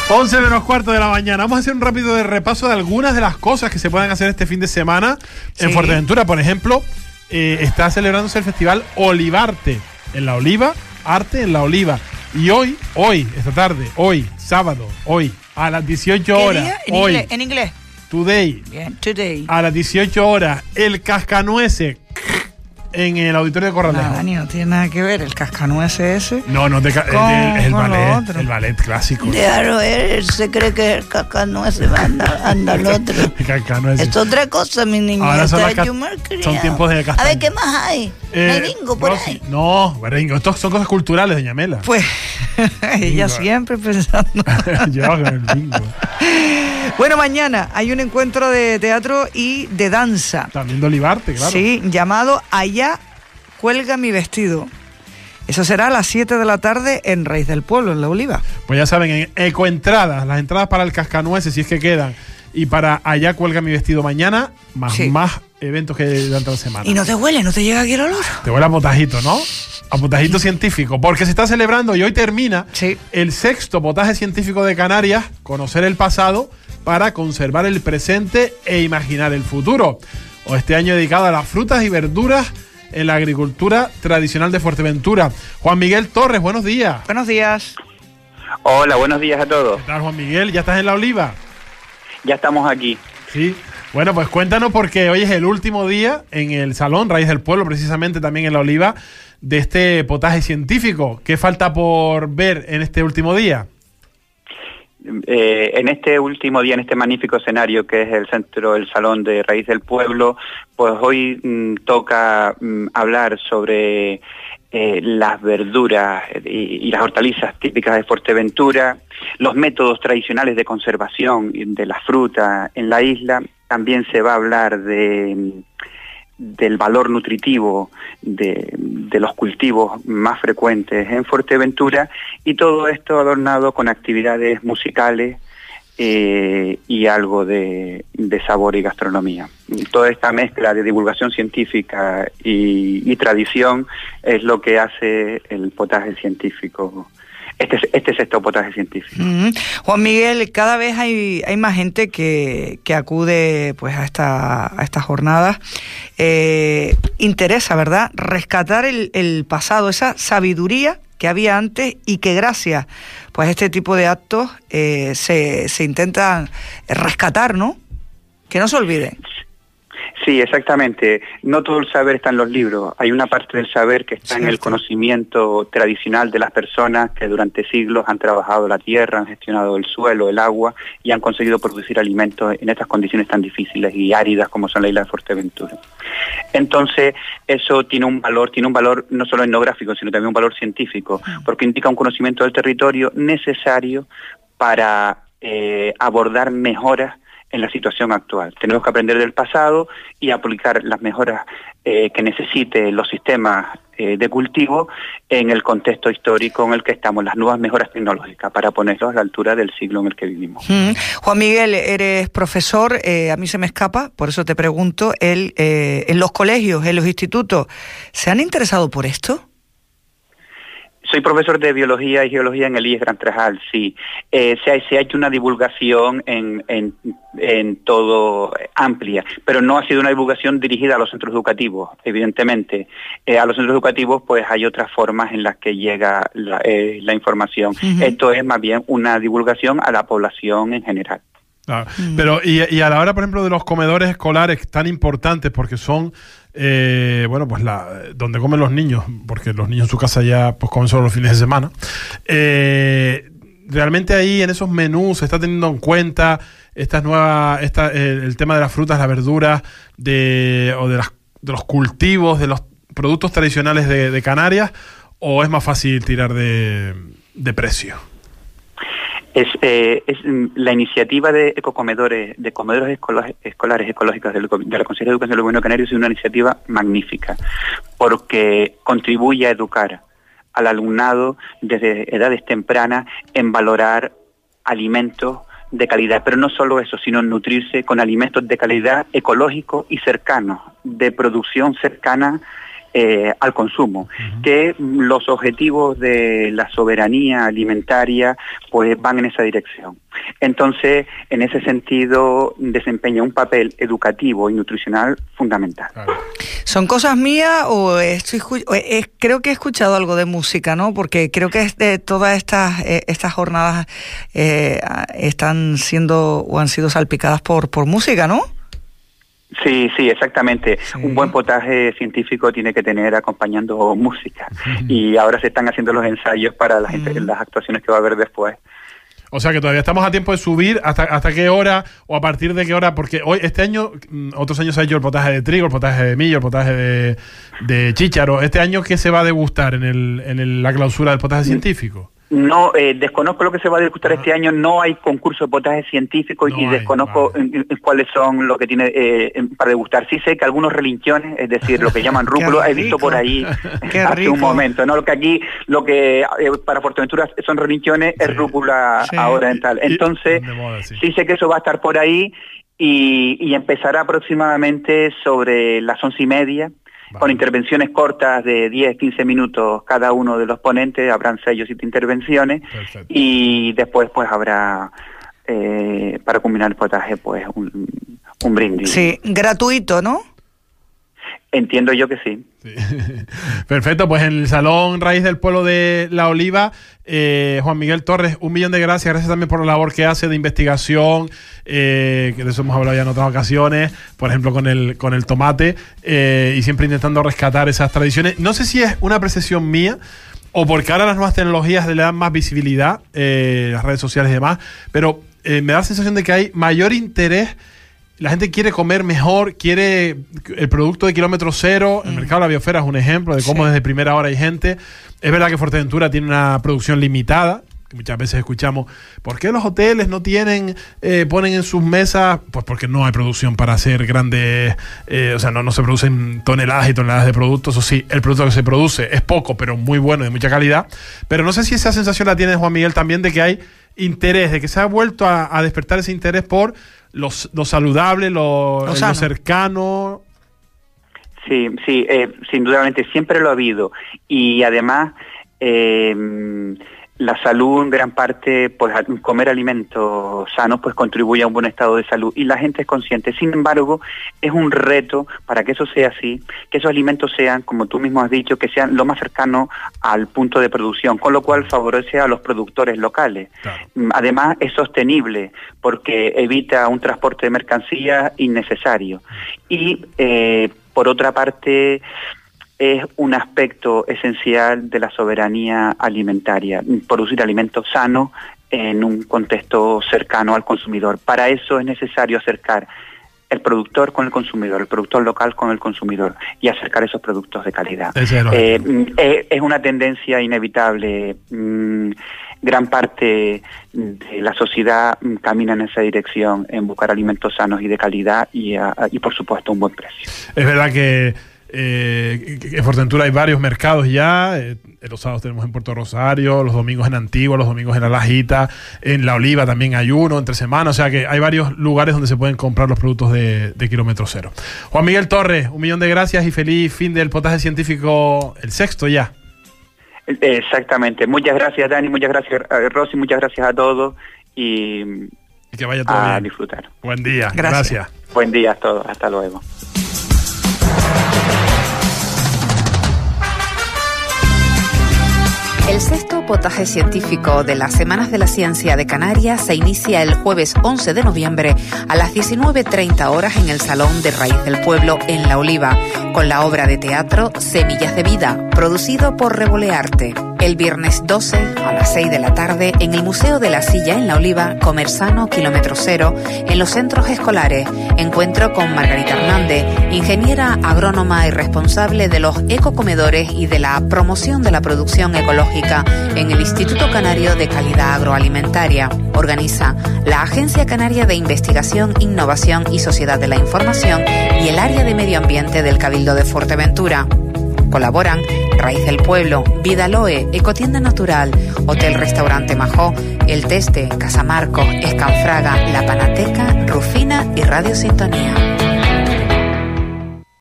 11 menos cuarto de la mañana. Vamos a hacer un rápido de repaso de algunas de las cosas que se pueden hacer este fin de semana en Fuerteventura. Por ejemplo, está celebrándose el festival Olivarte en la Oliva, Arte en la Oliva. Y hoy, esta tarde, sábado, a las 18 horas. ¿Qué día? ¿En inglés? Today. Bien, today. A las 18 horas, el Cascanueces en el auditorio de Corralejo. Nada, ni no tiene nada que ver el Cascanueces ese. No, es el ballet clásico. Claro, él se cree que el Cascanueces anda al otro. Es otra cosa, mi niña. Ahora son tiempos de A ver, ¿qué más hay? ¿Merengo por ahí? No, merengo. Estos son cosas culturales, doña Mela. Pues, ella siempre pensando. Yo con el bingo. Bueno, mañana hay un encuentro de teatro y de danza. También de Olivarte, claro. Sí, llamado Allá cuelga mi vestido. Eso será a las 7 de la tarde en Raíz del Pueblo, en La Oliva. Pues ya saben, en Ecoentradas, las entradas para el Cascanueces, si es que quedan, y para Allá cuelga mi vestido mañana, más eventos que durante la semana. Y no te huele, no te llega aquí el olor. Te huele a potajito, ¿no? A potajito científico, porque se está celebrando y hoy termina el 6º potaje científico de Canarias, conocer el pasado para conservar el presente e imaginar el futuro. O este año dedicado a las frutas y verduras en la agricultura tradicional de Fuerteventura. Juan Miguel Torres, buenos días. Buenos días. Hola, buenos días a todos. ¿Qué tal, Juan Miguel? ¿Ya estás en La Oliva? Ya estamos aquí. Sí. Bueno, pues cuéntanos, porque hoy es el último día en el Salón Raíz del Pueblo, precisamente también en La Oliva, de este potaje científico. ¿Qué falta por ver en este último día? En este último día, en este magnífico escenario que es el centro, el Salón de Raíz del Pueblo, pues hoy toca hablar sobre las verduras y las hortalizas típicas de Fuerteventura, los métodos tradicionales de conservación de la fruta en la isla. También se va a hablar del valor nutritivo de los cultivos más frecuentes en Fuerteventura, y todo esto adornado con actividades musicales y algo de sabor y gastronomía. Toda esta mezcla de divulgación científica y tradición es lo que hace el potaje científico. Este sexto potaje científico. Juan Miguel, cada vez hay más gente que acude pues a estas jornadas. Interesa, ¿verdad?, rescatar el pasado, esa sabiduría que había antes, y que gracias pues a este tipo de actos se intentan rescatar, ¿no? Que no se olviden. Sí, exactamente. No todo el saber está en los libros. Hay una parte del saber que está en el conocimiento tradicional de las personas que durante siglos han trabajado la tierra, han gestionado el suelo, el agua, y han conseguido producir alimentos en estas condiciones tan difíciles y áridas como son la isla de Fuerteventura. Entonces, eso tiene un valor no solo etnográfico, sino también un valor científico, porque indica un conocimiento del territorio necesario para abordar mejoras en la situación actual. Tenemos que aprender del pasado y aplicar las mejoras que necesite los sistemas de cultivo en el contexto histórico en el que estamos, las nuevas mejoras tecnológicas, para ponerlos a la altura del siglo en el que vivimos. Juan Miguel, eres profesor, a mí se me escapa, por eso te pregunto, en los colegios, en los institutos, ¿se han interesado por esto? Soy profesor de biología y geología en el IES Gran Trajal, sí. Se ha hecho una divulgación en todo amplia, pero no ha sido una divulgación dirigida a los centros educativos, evidentemente. A los centros educativos pues hay otras formas en las que llega la información. Esto es más bien una divulgación a la población en general. Claro. Pero y a la hora, por ejemplo, de los comedores escolares tan importantes, porque son pues donde comen los niños, porque los niños en su casa ya pues comen solo los fines de semana, realmente ahí en esos menús se está teniendo en cuenta el tema de las frutas, las verduras, de los cultivos, de los productos tradicionales de Canarias, ¿o es más fácil tirar de precio? Es la iniciativa de ecocomedores, de comedores escolares ecológicos de la Consejería de Educación del Gobierno Canario, es una iniciativa magnífica, porque contribuye a educar al alumnado desde edades tempranas en valorar alimentos de calidad, pero no solo eso, sino nutrirse con alimentos de calidad, ecológicos y cercanos, de producción cercana al consumo, que los objetivos de la soberanía alimentaria pues van en esa dirección. Entonces, en ese sentido, desempeña un papel educativo y nutricional fundamental. ¿Son cosas mías o creo que he escuchado algo de música, ¿no? Porque creo que todas estas jornadas están siendo o han sido salpicadas por música, ¿no? Sí, exactamente. Sí. Un buen potaje científico tiene que tener acompañando música. Y ahora se están haciendo los ensayos para las actuaciones que va a haber después. O sea que todavía estamos a tiempo de subir hasta qué hora o a partir de qué hora, porque este año, otros años se ha hecho el potaje de trigo, el potaje de millo, el potaje de chícharo. ¿Este año qué se va a degustar en la clausura del potaje científico? No, desconozco lo que se va a degustar este año. No hay concurso de potaje científico y desconozco cuáles son lo que tiene para degustar. Sí sé que algunos relinchones, es decir, lo que llaman rúculo, he visto por ahí hace un momento, ¿no? Lo que para Fuerteventura son relinchones, es rúcula ahora en tal. Entonces, sí sé que eso va a estar por ahí y empezará aproximadamente sobre las 11:30. Con intervenciones cortas de 10-15 minutos cada uno de los ponentes, habrán 6 o 7 intervenciones. Perfecto. Y después pues habrá, para culminar el potaje, pues un brindis. Sí, gratuito, ¿no? Entiendo yo que sí. Perfecto, pues en el Salón Raíz del Pueblo de La Oliva, Juan Miguel Torres, 1.000.000 de gracias. Gracias también por la labor que hace de investigación, que de eso hemos hablado ya en otras ocasiones, por ejemplo con el tomate, y siempre intentando rescatar esas tradiciones. No sé si es una apreciación mía o porque ahora las nuevas tecnologías le dan más visibilidad, las redes sociales y demás, pero me da la sensación de que hay mayor interés. La gente quiere comer mejor, quiere el producto de kilómetro cero. El mercado de la biosfera es un ejemplo de cómo desde primera hora hay gente. Es verdad que Fuerteventura tiene una producción limitada, que muchas veces escuchamos, ¿por qué los hoteles no tienen, ponen en sus mesas? Pues porque no hay producción para hacer grandes, no se producen toneladas y toneladas de productos. O sí, el producto que se produce es poco, pero muy bueno, de mucha calidad. Pero no sé si esa sensación la tiene Juan Miguel también, de que hay interés, de que se ha vuelto a despertar ese interés por lo saludable, lo cercano. Sí, sin dudamente siempre lo ha habido. Y además, la salud en gran parte, pues comer alimentos sanos pues contribuye a un buen estado de salud y la gente es consciente. Sin embargo, es un reto para que eso sea así, que esos alimentos sean, como tú mismo has dicho, que sean lo más cercano al punto de producción, con lo cual favorece a los productores locales. Claro. Además, es sostenible porque evita un transporte de mercancías innecesario. Y, por otra parte, es un aspecto esencial de la soberanía alimentaria, producir alimentos sanos en un contexto cercano al consumidor. Para eso es necesario acercar el productor con el consumidor, el productor local con el consumidor y acercar esos productos de calidad. Es una tendencia inevitable. Gran parte de la sociedad camina en esa dirección, en buscar alimentos sanos y de calidad y por supuesto un buen precio. Es verdad que en Fuerteventura hay varios mercados ya. Los sábados tenemos en Puerto Rosario, los domingos en Antigua, los domingos en La Lajita, en La Oliva también hay uno, entre semanas. O sea que hay varios lugares donde se pueden comprar los productos de kilómetro cero. Juan Miguel Torres, 1.000.000 de gracias y feliz fin del potaje científico, el 6º ya. Exactamente. Muchas gracias, Dani, muchas gracias, Rosy, muchas gracias a todos y que vaya todo bien. Disfrutar. Buen día. Gracias. Buen día a todos. Hasta luego. El 6º potaje científico de las Semanas de la Ciencia de Canarias se inicia el jueves 11 de noviembre a las 19:30 horas en el Salón de Raíz del Pueblo en La Oliva, con la obra de teatro Semillas de Vida, producido por Revolearte. El viernes 12 a las 6 de la tarde en el Museo de la Silla en La Oliva, Comer Sano, kilómetro cero, en los centros escolares. Encuentro con Margarita Hernández, ingeniera agrónoma y responsable de los ecocomedores y de la promoción de la producción ecológica en el Instituto Canario de Calidad Agroalimentaria. Organiza la Agencia Canaria de Investigación, Innovación y Sociedad de la Información y el Área de Medio Ambiente del Cabildo de Fuerteventura. Colaboran Raíz del Pueblo, Vidaloe, Ecotienda Natural, Hotel Restaurante Majó, El Teste, Casa Marcos, Escanfraga, La Panateca, Rufina y Radio Sintonía.